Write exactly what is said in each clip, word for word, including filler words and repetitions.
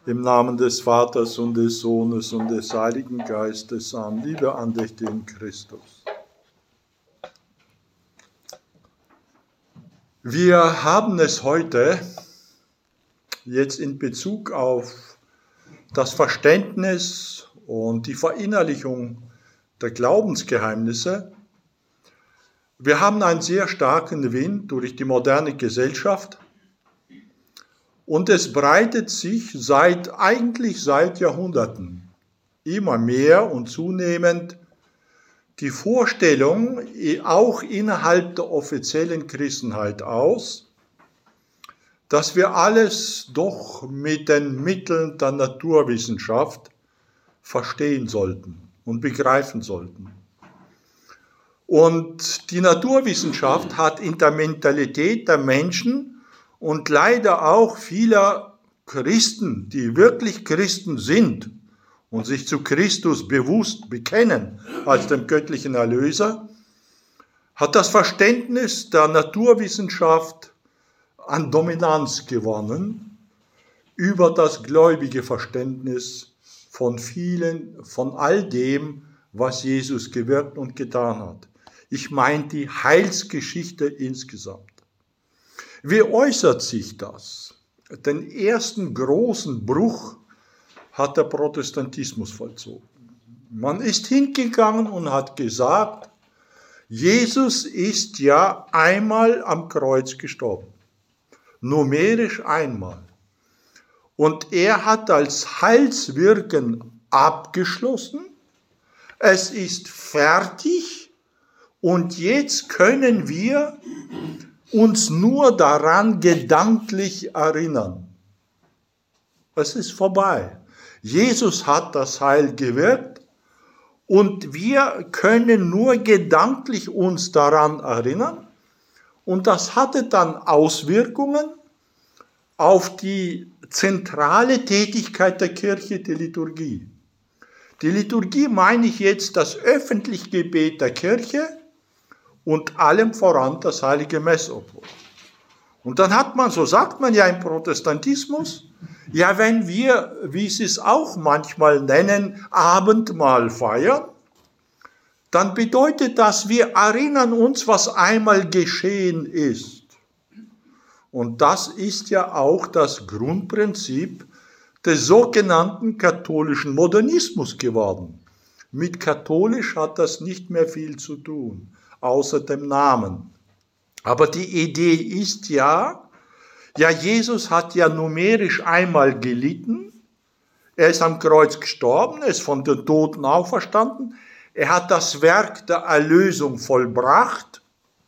Im Namen des Vaters und des Sohnes und des Heiligen Geistes. Amen. Liebe Andächte in Christus. Wir haben es heute jetzt in Bezug auf das Verständnis und die Verinnerlichung der Glaubensgeheimnisse. Wir haben einen sehr starken Wind durch die moderne Gesellschaft. Und es breitet sich seit, eigentlich seit Jahrhunderten immer mehr und zunehmend die Vorstellung, auch innerhalb der offiziellen Christenheit aus, dass wir alles doch mit den Mitteln der Naturwissenschaft verstehen sollten und begreifen sollten. Und die Naturwissenschaft hat in der Mentalität der Menschen und leider auch vieler Christen, die wirklich Christen sind und sich zu Christus bewusst bekennen als dem göttlichen Erlöser, hat das Verständnis der Naturwissenschaft an Dominanz gewonnen über das gläubige Verständnis von vielen, von all dem, was Jesus gewirkt und getan hat. Ich meine die Heilsgeschichte insgesamt. Wie äußert sich das? Den ersten großen Bruch hat der Protestantismus vollzogen. Man ist hingegangen und hat gesagt, Jesus ist ja einmal am Kreuz gestorben. Numerisch einmal. Und er hat als Heilswirken abgeschlossen. Es ist fertig. Und jetzt können wir uns nur daran gedanklich erinnern. Es ist vorbei. Jesus hat das Heil gewirkt und wir können nur gedanklich uns daran erinnern. Und das hatte dann Auswirkungen auf die zentrale Tätigkeit der Kirche, die Liturgie. Die Liturgie meine ich jetzt das öffentliche Gebet der Kirche, und allem voran das heilige Messopfer. Und dann hat man, so sagt man ja im Protestantismus, ja, wenn wir, wie sie es auch manchmal nennen, Abendmahl feiern, dann bedeutet das, wir erinnern uns, was einmal geschehen ist. Und das ist ja auch das Grundprinzip des sogenannten katholischen Modernismus geworden. Mit katholisch hat das nicht mehr viel zu tun, außer dem Namen. Aber die Idee ist ja, ja, Jesus hat ja numerisch einmal gelitten, er ist am Kreuz gestorben, er ist von den Toten auferstanden, er hat das Werk der Erlösung vollbracht.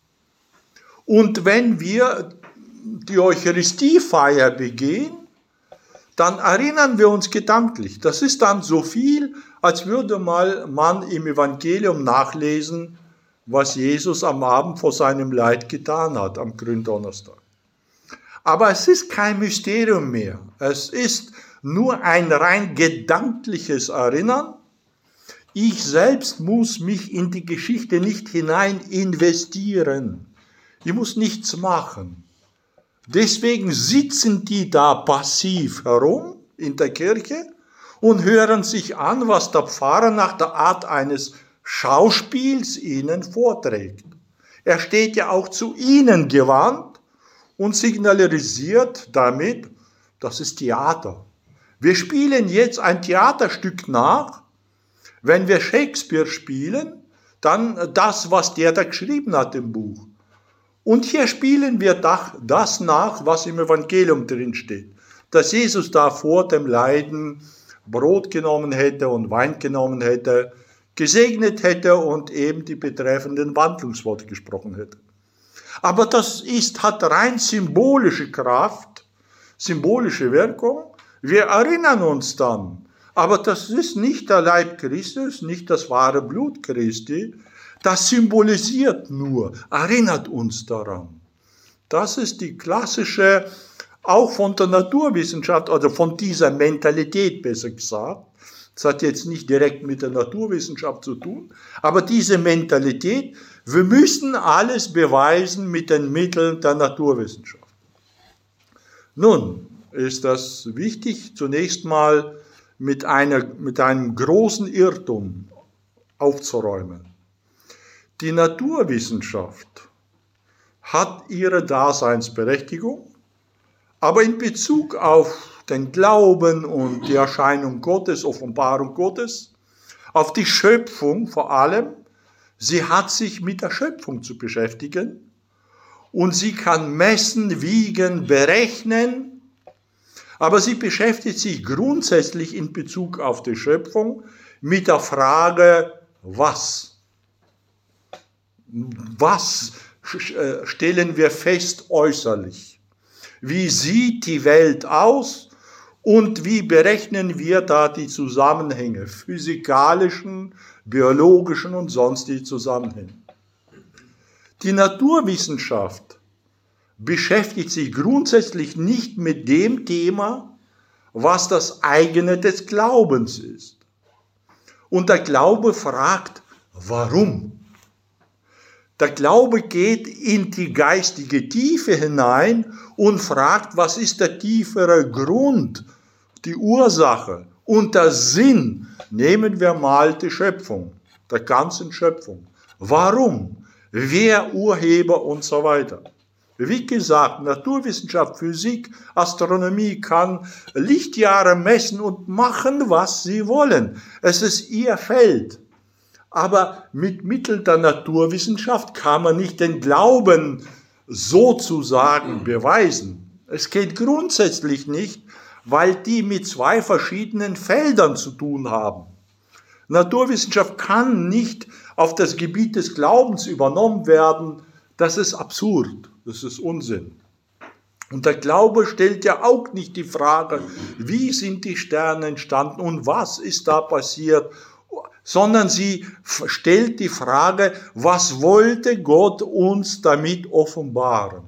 Und wenn wir die Eucharistiefeier begehen, dann erinnern wir uns gedanklich. Das ist dann so viel, als würde mal man im Evangelium nachlesen, was Jesus am Abend vor seinem Leid getan hat, am Gründonnerstag. Aber es ist kein Mysterium mehr. Es ist nur ein rein gedankliches Erinnern. Ich selbst muss mich in die Geschichte nicht hinein investieren. Ich muss nichts machen. Deswegen sitzen die da passiv herum in der Kirche und hören sich an, was der Pfarrer nach der Art eines Schauspiels ihnen vorträgt. Er steht ja auch zu ihnen gewandt und signalisiert damit, das ist Theater. Wir spielen jetzt ein Theaterstück nach. Wenn wir Shakespeare spielen, dann das, was der da geschrieben hat im Buch. Und hier spielen wir das nach, was im Evangelium drin steht. Dass Jesus da vor dem Leiden Brot genommen hätte und Wein genommen hätte, gesegnet hätte und eben die betreffenden Wandlungsworte gesprochen hätte. Aber das ist, hat rein symbolische Kraft, symbolische Wirkung. Wir erinnern uns dann. Aber das ist nicht der Leib Christus, nicht das wahre Blut Christi. Das symbolisiert nur, erinnert uns daran. Das ist die klassische, auch von der Naturwissenschaft, oder von dieser Mentalität besser gesagt. Das hat jetzt nicht direkt mit der Naturwissenschaft zu tun, aber diese Mentalität, wir müssen alles beweisen mit den Mitteln der Naturwissenschaft. Nun, ist das wichtig, zunächst mal mit, einer, mit einem großen Irrtum aufzuräumen. Die Naturwissenschaft hat ihre Daseinsberechtigung, aber in Bezug auf den Glauben und die Erscheinung Gottes, Offenbarung Gottes, auf die Schöpfung vor allem, sie hat sich mit der Schöpfung zu beschäftigen und sie kann messen, wiegen, berechnen, aber sie beschäftigt sich grundsätzlich in Bezug auf die Schöpfung mit der Frage, was? Was stellen wir fest äußerlich? Wie sieht die Welt aus und wie berechnen wir da die Zusammenhänge, physikalischen, biologischen und sonstigen Zusammenhänge? Die Naturwissenschaft beschäftigt sich grundsätzlich nicht mit dem Thema, was das eigene des Glaubens ist. Und der Glaube fragt, warum? Der Glaube geht in die geistige Tiefe hinein und fragt, was ist der tiefere Grund, die Ursache und der Sinn. Nehmen wir mal die Schöpfung, der ganzen Schöpfung. Warum? Wer Urheber und so weiter. Wie gesagt, Naturwissenschaft, Physik, Astronomie kann Lichtjahre messen und machen, was sie wollen. Es ist ihr Feld. Aber mit Mitteln der Naturwissenschaft kann man nicht den Glauben sozusagen beweisen. Es geht grundsätzlich nicht, weil die mit zwei verschiedenen Feldern zu tun haben. Naturwissenschaft kann nicht auf das Gebiet des Glaubens übernommen werden. Das ist absurd, das ist Unsinn. Und der Glaube stellt ja auch nicht die Frage, wie sind die Sterne entstanden und was ist da passiert, sondern sie stellt die Frage, was wollte Gott uns damit offenbaren?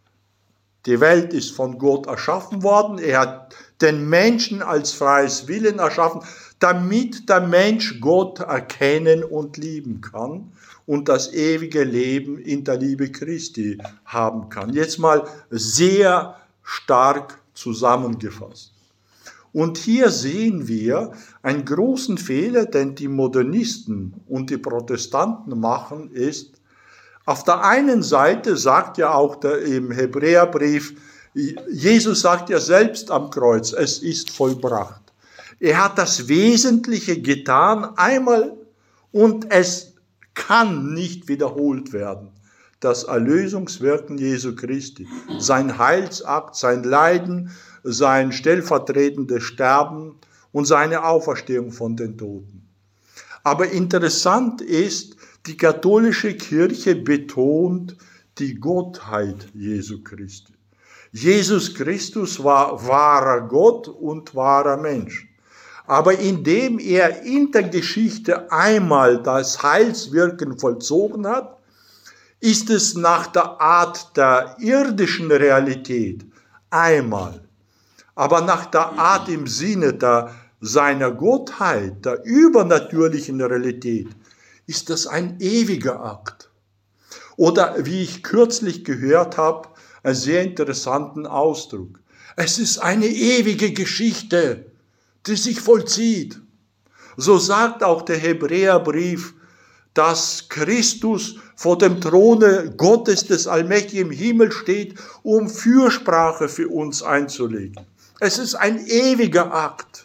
Die Welt ist von Gott erschaffen worden, er hat den Menschen als freies Willen erschaffen, damit der Mensch Gott erkennen und lieben kann und das ewige Leben in der Liebe Christi haben kann. Jetzt mal sehr stark zusammengefasst. Und hier sehen wir einen großen Fehler, den die Modernisten und die Protestanten machen, ist, auf der einen Seite sagt ja auch der, im Hebräerbrief, Jesus sagt ja selbst am Kreuz, es ist vollbracht. Er hat das Wesentliche getan, einmal, und es kann nicht wiederholt werden. Das Erlösungswirken Jesu Christi, sein Heilsakt, sein Leiden, sein stellvertretendes Sterben und seine Auferstehung von den Toten. Aber interessant ist, die katholische Kirche betont die Gottheit Jesu Christi. Jesus Christus war wahrer Gott und wahrer Mensch. Aber indem er in der Geschichte einmal das Heilswirken vollzogen hat, ist es nach der Art der irdischen Realität einmal. Aber nach der Art im Sinne der, seiner Gottheit, der übernatürlichen Realität, ist das ein ewiger Akt. Oder wie ich kürzlich gehört habe, einen sehr interessanten Ausdruck. Es ist eine ewige Geschichte, die sich vollzieht. So sagt auch der Hebräerbrief, dass Christus vor dem Throne Gottes des Allmächtigen im Himmel steht, um Fürsprache für uns einzulegen. Es ist ein ewiger Akt.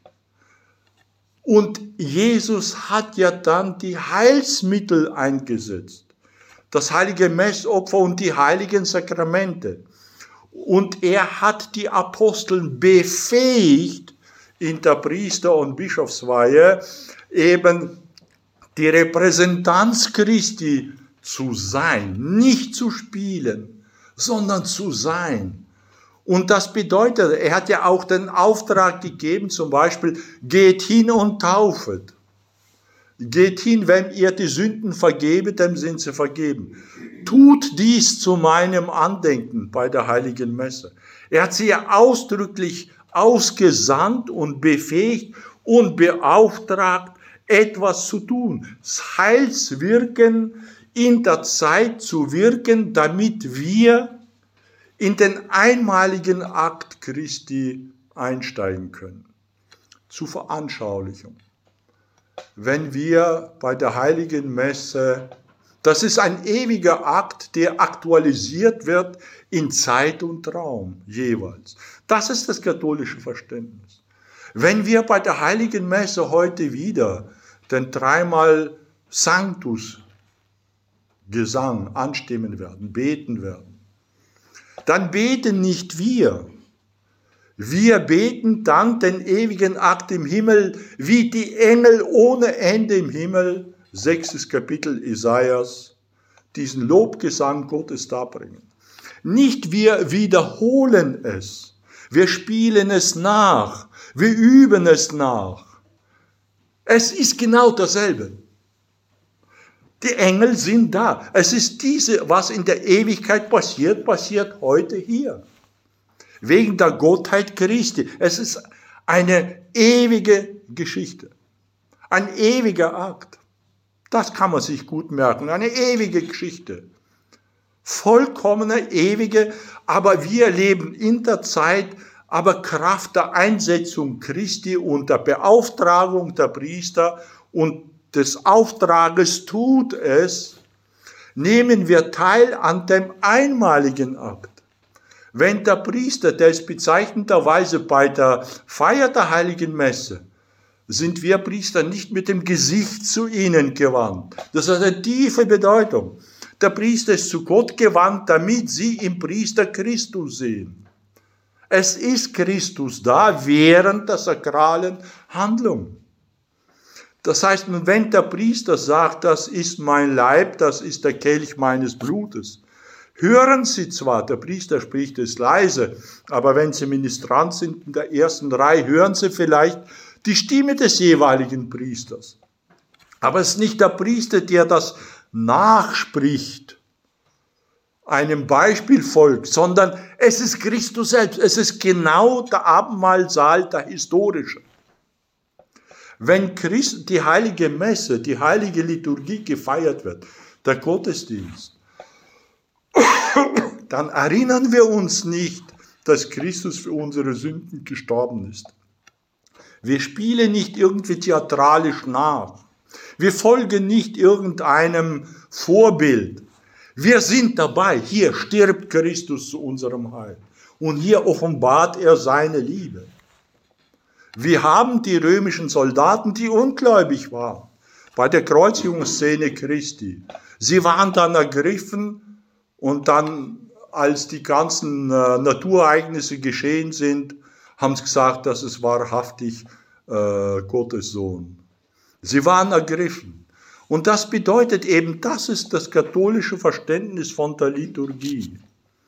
Und Jesus hat ja dann die Heilsmittel eingesetzt. Das heilige Messopfer und die heiligen Sakramente. Und er hat die Aposteln befähigt, in der Priester- und Bischofsweihe eben die Repräsentanz Christi zu sein, nicht zu spielen, sondern zu sein. Und das bedeutet, er hat ja auch den Auftrag gegeben, zum Beispiel, geht hin und taufet. Geht hin, wenn ihr die Sünden vergebet, dann sind sie vergeben. Tut dies zu meinem Andenken bei der heiligen Messe. Er hat sie ja ausdrücklich ausgesandt und befähigt und beauftragt, etwas zu tun. Das Heilswirken in der Zeit zu wirken, damit wir in den einmaligen Akt Christi einsteigen können. Zur Veranschaulichung. Wenn wir bei der Heiligen Messe, das ist ein ewiger Akt, der aktualisiert wird in Zeit und Raum jeweils. Das ist das katholische Verständnis. Wenn wir bei der Heiligen Messe heute wieder den dreimal Sanctus Gesang anstimmen werden, beten werden, dann beten nicht wir. Wir beten dann den ewigen Akt im Himmel, wie die Engel ohne Ende im Himmel, sechstes Kapitel Isaias, diesen Lobgesang Gottes darbringen. Nicht wir wiederholen es, wir spielen es nach, wir üben es nach. Es ist genau dasselbe. Die Engel sind da. Es ist diese, was in der Ewigkeit passiert, passiert heute hier. Wegen der Gottheit Christi. Es ist eine ewige Geschichte. Ein ewiger Akt. Das kann man sich gut merken. Eine ewige Geschichte. Vollkommene, ewige, aber wir leben in der Zeit, aber Kraft der Einsetzung Christi und der Beauftragung der Priester und des Auftrages tut es, nehmen wir teil an dem einmaligen Akt. Wenn der Priester, der ist bezeichnenderweise bei der Feier der Heiligen Messe, sind wir Priester nicht mit dem Gesicht zu ihnen gewandt. Das hat eine tiefe Bedeutung. Der Priester ist zu Gott gewandt, damit sie im Priester Christus sehen. Es ist Christus da während der sakralen Handlung. Das heißt, wenn der Priester sagt, das ist mein Leib, das ist der Kelch meines Blutes, hören Sie zwar, der Priester spricht es leise, aber wenn Sie Ministrant sind in der ersten Reihe, hören Sie vielleicht die Stimme des jeweiligen Priesters. Aber es ist nicht der Priester, der das nachspricht, einem Beispiel folgt, sondern es ist Christus selbst. Es ist genau der Abendmahlsaal, der historische. Wenn Christ, die heilige Messe, die heilige Liturgie gefeiert wird, der Gottesdienst, dann erinnern wir uns nicht, dass Christus für unsere Sünden gestorben ist. Wir spielen nicht irgendwie theatralisch nach. Wir folgen nicht irgendeinem Vorbild. Wir sind dabei. Hier stirbt Christus zu unserem Heil. Und hier offenbart er seine Liebe. Wir haben die römischen Soldaten, die ungläubig waren, bei der Kreuzigungsszene Christi. Sie waren dann ergriffen und dann, als die ganzen äh, Naturereignisse geschehen sind, haben sie gesagt, das ist wahrhaftig äh, Gottes Sohn. Sie waren ergriffen. Und das bedeutet eben, das ist das katholische Verständnis von der Liturgie.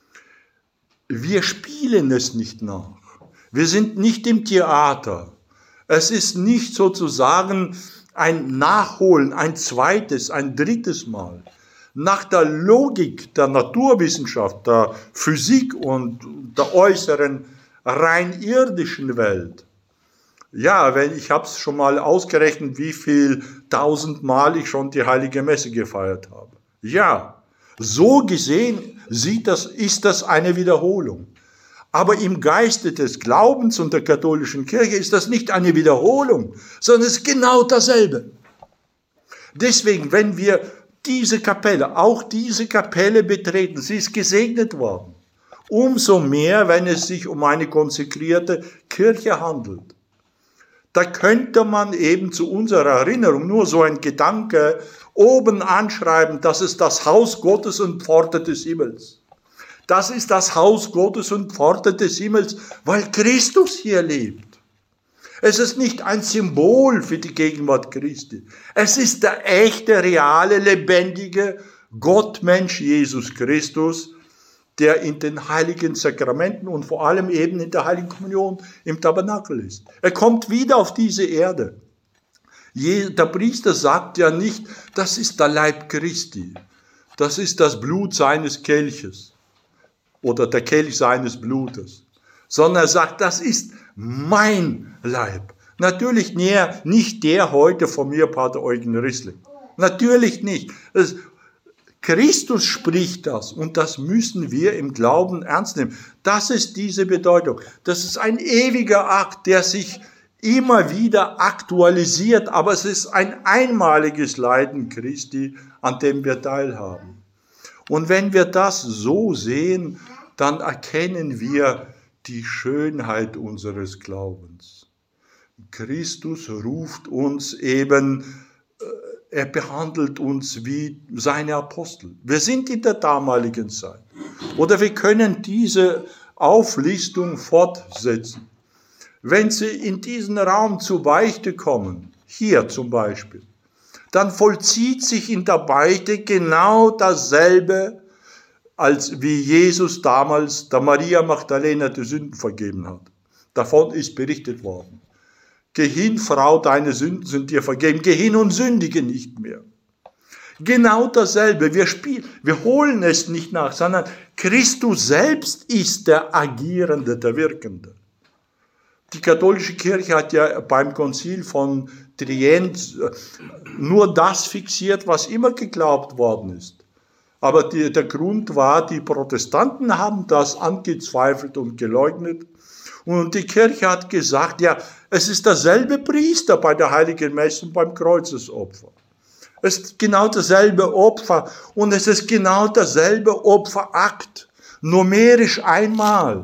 Wir spielen es nicht nach. Wir sind nicht im Theater. Es ist nicht sozusagen ein Nachholen, ein zweites, ein drittes Mal. Nach der Logik der Naturwissenschaft, der Physik und der äußeren rein irdischen Welt. Ja, wenn, ich habe es schon mal ausgerechnet, wie viel tausendmal ich schon die Heilige Messe gefeiert habe. Ja, so gesehen sieht das, ist das eine Wiederholung. Aber im Geiste des Glaubens und der katholischen Kirche ist das nicht eine Wiederholung, sondern es ist genau dasselbe. Deswegen, wenn wir diese Kapelle, auch diese Kapelle betreten, sie ist gesegnet worden. Umso mehr, wenn es sich um eine konsekrierte Kirche handelt. Da könnte man eben zu unserer Erinnerung nur so ein Gedanke oben anschreiben, das ist das Haus Gottes und Pforte des Himmels. Das ist das Haus Gottes und Pforte des Himmels, weil Christus hier lebt. Es ist nicht ein Symbol für die Gegenwart Christi. Es ist der echte, reale, lebendige Gottmensch Jesus Christus, der in den heiligen Sakramenten und vor allem eben in der Heiligen Kommunion im Tabernakel ist. Er kommt wieder auf diese Erde. Der Priester sagt ja nicht, das ist der Leib Christi, das ist das Blut seines Kelches oder der Kelch seines Blutes, sondern er sagt, das ist mein Leib. Natürlich nicht der heute von mir, Pater Eugen Rissling. Natürlich nicht. Das Christus spricht das und das müssen wir im Glauben ernst nehmen. Das ist diese Bedeutung. Das ist ein ewiger Akt, der sich immer wieder aktualisiert, aber es ist ein einmaliges Leiden Christi, an dem wir teilhaben. Und wenn wir das so sehen, dann erkennen wir die Schönheit unseres Glaubens. Christus ruft uns eben, er behandelt uns wie seine Apostel. Wir sind in der damaligen Zeit. Oder wir können diese Auflistung fortsetzen. Wenn Sie in diesen Raum zur Beichte kommen, hier zum Beispiel, dann vollzieht sich in der Beichte genau dasselbe, als wie Jesus damals der Maria Magdalena die Sünden vergeben hat. Davon ist berichtet worden. Geh hin, Frau, deine Sünden sind dir vergeben. Geh hin und sündige nicht mehr. Genau dasselbe. Wir spielen, wir holen es nicht nach, sondern Christus selbst ist der Agierende, der Wirkende. Die katholische Kirche hat ja beim Konzil von Trient nur das fixiert, was immer geglaubt worden ist. Aber die, der Grund war, die Protestanten haben das angezweifelt und geleugnet. Und die Kirche hat gesagt, ja, es ist derselbe Priester bei der Heiligen Messe und beim Kreuzesopfer. Es ist genau dasselbe Opfer und es ist genau derselbe Opferakt, numerisch einmal.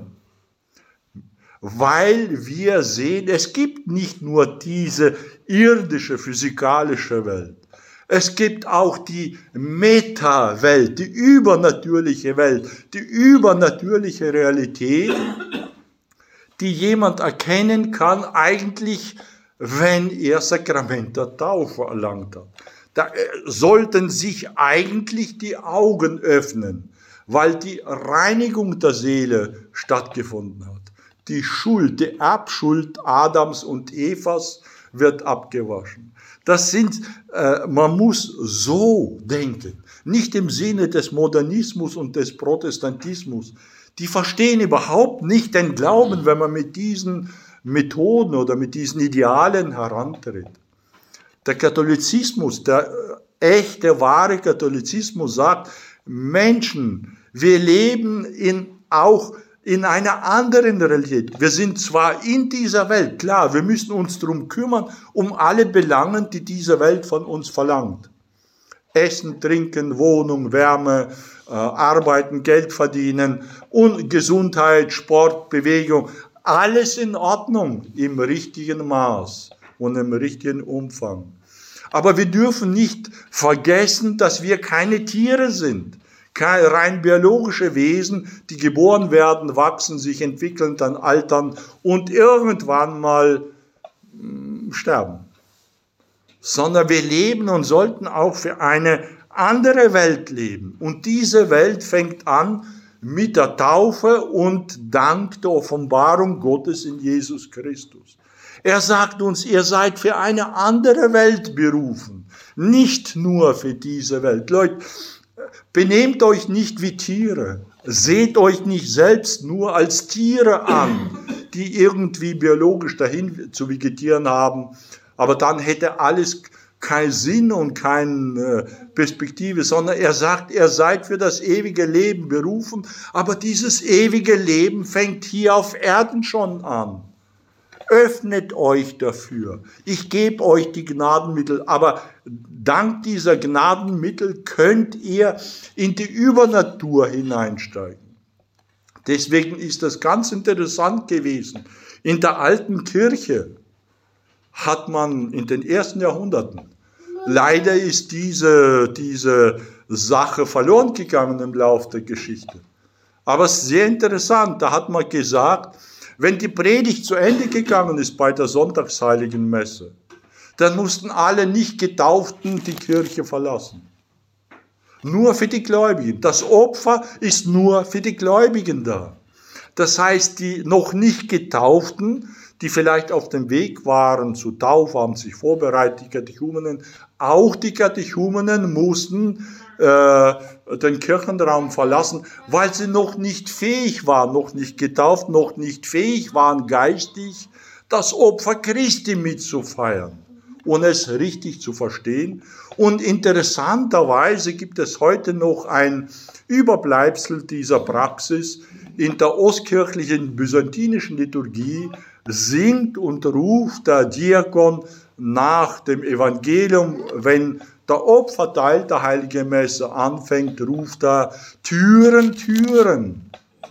Weil wir sehen, es gibt nicht nur diese irdische, physikalische Welt. Es gibt auch die Meta-Welt, die übernatürliche Welt, die übernatürliche Realität, die jemand erkennen kann, eigentlich, wenn er Sakrament der Taufe erlangt hat. Da sollten sich eigentlich die Augen öffnen, weil die Reinigung der Seele stattgefunden hat. Die Schuld, die Erbschuld Adams und Evas wird abgewaschen. Das sind, äh, man muss so denken, nicht im Sinne des Modernismus und des Protestantismus. Die verstehen überhaupt nicht den Glauben, wenn man mit diesen Methoden oder mit diesen Idealen herantritt. Der Katholizismus, der echte, wahre Katholizismus sagt, Menschen, wir leben in, auch in einer anderen Realität. Wir sind zwar in dieser Welt, klar, wir müssen uns darum kümmern, um alle Belangen, die diese Welt von uns verlangt. Essen, Trinken, Wohnung, Wärme, äh, Arbeiten, Geld verdienen und Gesundheit, Sport, Bewegung. Alles in Ordnung, im richtigen Maß und im richtigen Umfang. Aber wir dürfen nicht vergessen, dass wir keine Tiere sind. Keine rein biologische Wesen, die geboren werden, wachsen, sich entwickeln, dann altern und irgendwann mal mh, sterben. Sondern wir leben und sollten auch für eine andere Welt leben. Und diese Welt fängt an mit der Taufe und dank der Offenbarung Gottes in Jesus Christus. Er sagt uns, ihr seid für eine andere Welt berufen, nicht nur für diese Welt. Leute, benehmt euch nicht wie Tiere. Seht euch nicht selbst nur als Tiere an, die irgendwie biologisch dahin zu vegetieren haben. Aber dann hätte alles keinen Sinn und keine Perspektive, sondern er sagt, ihr seid für das ewige Leben berufen. Aber dieses ewige Leben fängt hier auf Erden schon an. Öffnet euch dafür. Ich gebe euch die Gnadenmittel, aber dank dieser Gnadenmittel könnt ihr in die Übernatur hineinsteigen. Deswegen ist das ganz interessant gewesen. In der alten Kirche hat man in den ersten Jahrhunderten, leider ist diese, diese Sache verloren gegangen im Laufe der Geschichte. Aber es ist sehr interessant, da hat man gesagt, wenn die Predigt zu Ende gegangen ist bei der Sonntagsheiligen Messe, dann mussten alle Nicht-Getauften die Kirche verlassen. Nur für die Gläubigen. Das Opfer ist nur für die Gläubigen da. Das heißt, die noch nicht Getauften, die vielleicht auf dem Weg waren zur Taufe, haben sich vorbereitet, die Katechumenen, auch die Katechumenen mussten äh, den Kirchenraum verlassen, weil sie noch nicht fähig waren, noch nicht getauft, noch nicht fähig waren, geistig das Opfer Christi mitzufeiern. und es richtig zu verstehen. Und interessanterweise gibt es heute noch ein Überbleibsel dieser Praxis. In der ostkirchlichen byzantinischen Liturgie singt und ruft der Diakon nach dem Evangelium, wenn der Opferteil der Heiligen Messe anfängt, ruft er Türen, Türen.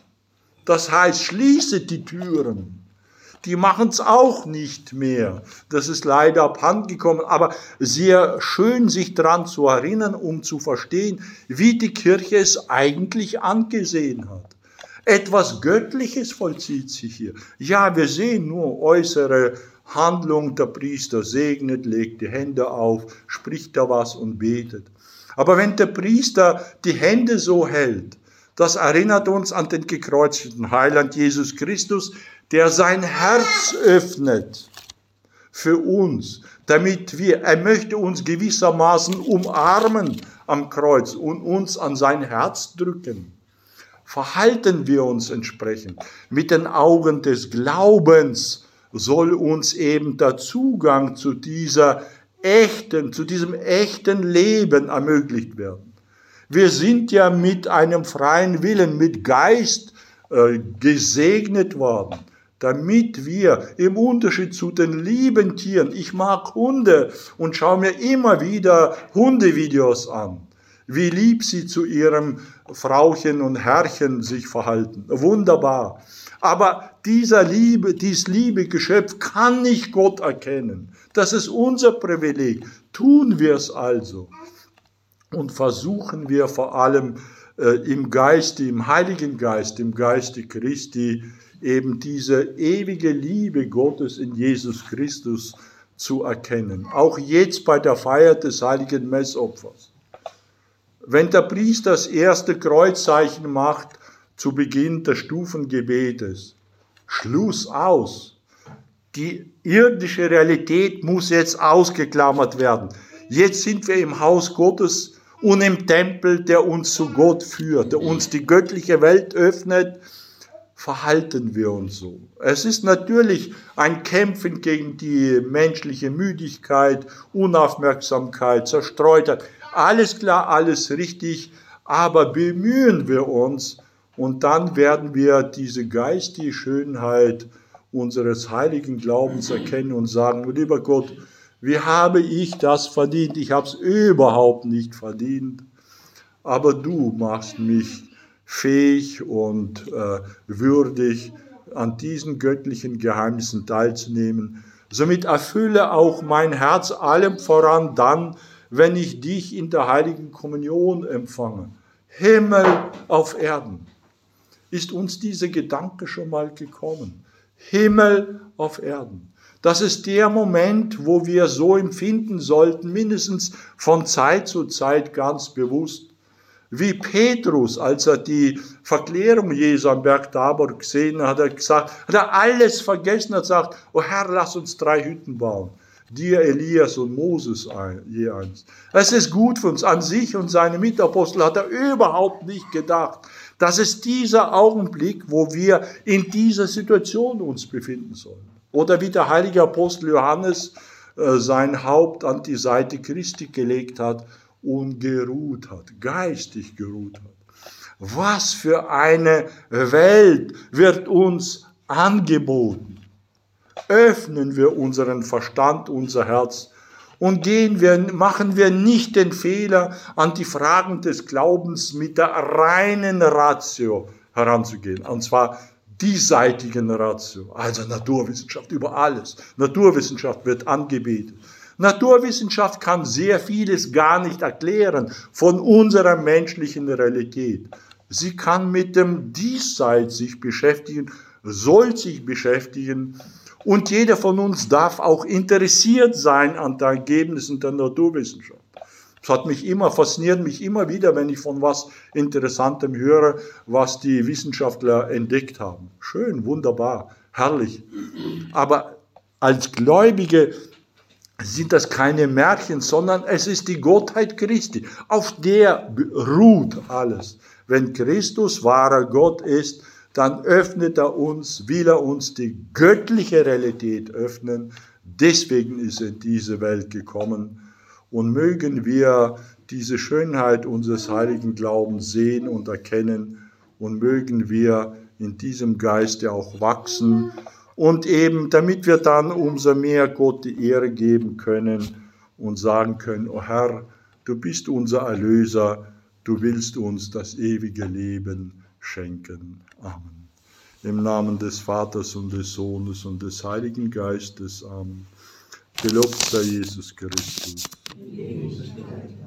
Das heißt, schließet die Türen. Die machen es auch nicht mehr. Das ist leider abhandengekommen, aber sehr schön, sich daran zu erinnern, um zu verstehen, wie die Kirche es eigentlich angesehen hat. Etwas Göttliches vollzieht sich hier. Ja, wir sehen nur äußere Handlung, der Priester segnet, legt die Hände auf, spricht da was und betet. Aber wenn der Priester die Hände so hält, das erinnert uns an den gekreuzigten Heiland Jesus Christus, der sein Herz öffnet für uns, damit wir, er möchte uns gewissermaßen umarmen am Kreuz und uns an sein Herz drücken. Verhalten wir uns entsprechend. Mit den Augen des Glaubens soll uns eben der Zugang zu dieser echten, zu diesem echten Leben ermöglicht werden. Wir sind ja mit einem freien Willen, mit Geist äh, gesegnet worden, damit wir im Unterschied zu den lieben Tieren, ich mag Hunde und schaue mir immer wieder Hundevideos an, wie lieb sie zu ihrem Frauchen und Herrchen sich verhalten. Wunderbar. Aber dieser liebe, dieses liebe Geschöpf kann nicht Gott erkennen. Das ist unser Privileg. Tun wir es also. Und versuchen wir vor allem äh, im Geiste, im Heiligen Geist, im Geiste Christi, eben diese ewige Liebe Gottes in Jesus Christus zu erkennen. Auch jetzt bei der Feier des heiligen Messopfers. Wenn der Priester das erste Kreuzzeichen macht, zu Beginn des Stufengebetes, Schluss aus. Die irdische Realität muss jetzt ausgeklammert werden. Jetzt sind wir im Haus Gottes und im Tempel, der uns zu Gott führt, der uns die göttliche Welt öffnet, verhalten wir uns so. Es ist natürlich ein Kämpfen gegen die menschliche Müdigkeit, Unaufmerksamkeit, Zerstreutheit. Alles klar, alles richtig, aber bemühen wir uns und dann werden wir diese geistige Schönheit unseres heiligen Glaubens erkennen und sagen, lieber Gott, wie habe ich das verdient? Ich habe es überhaupt nicht verdient, aber du machst mich fähig und äh, würdig, an diesen göttlichen Geheimnissen teilzunehmen. Somit erfülle auch mein Herz allem voran dann, wenn ich dich in der heiligen Kommunion empfange. Himmel auf Erden. Ist uns dieser Gedanke schon mal gekommen? Himmel auf Erden. Das ist der Moment, wo wir so empfinden sollten, mindestens von Zeit zu Zeit ganz bewusst. Wie Petrus, als er die Verklärung Jesu am Berg Tabor gesehen hat, hat er gesagt, hat er alles vergessen, hat gesagt, oh Herr, lass uns drei Hütten bauen. Dir, Elias und Moses je eins. Es ist gut für uns. An sich und seine Mitapostel hat er überhaupt nicht gedacht. Das ist dieser Augenblick, wo wir in dieser Situation uns befinden sollen. Oder wie der heilige Apostel Johannes äh, sein Haupt an die Seite Christi gelegt hat und geruht hat, geistig geruht hat. Was für eine Welt wird uns angeboten. Öffnen wir unseren Verstand, unser Herz und gehen wir, machen wir nicht den Fehler, an die Fragen des Glaubens mit der reinen Ratio heranzugehen. Und zwar diesseitigen Ratio, also Naturwissenschaft über alles. Naturwissenschaft wird angebetet. Naturwissenschaft kann sehr vieles gar nicht erklären von unserer menschlichen Realität. Sie kann mit dem Diesseits sich beschäftigen, soll sich beschäftigen. Und jeder von uns darf auch interessiert sein an den Ergebnissen der Naturwissenschaft. Es hat mich immer, fasziniert mich immer wieder, wenn ich von was Interessantem höre, was die Wissenschaftler entdeckt haben. Schön, wunderbar, herrlich. Aber als Gläubige sind das keine Märchen, sondern es ist die Gottheit Christi. Auf der ruht alles. Wenn Christus wahrer Gott ist, dann öffnet er uns, will er uns die göttliche Realität öffnen. Deswegen ist er in diese Welt gekommen. Und mögen wir diese Schönheit unseres heiligen Glaubens sehen und erkennen und mögen wir in diesem Geiste auch wachsen und eben, damit wir dann umso mehr Gott die Ehre geben können und sagen können, o Herr, du bist unser Erlöser, du willst uns das ewige Leben schenken. Amen. Im Namen des Vaters und des Sohnes und des Heiligen Geistes. Amen. Gelobt sei Jesus Christus.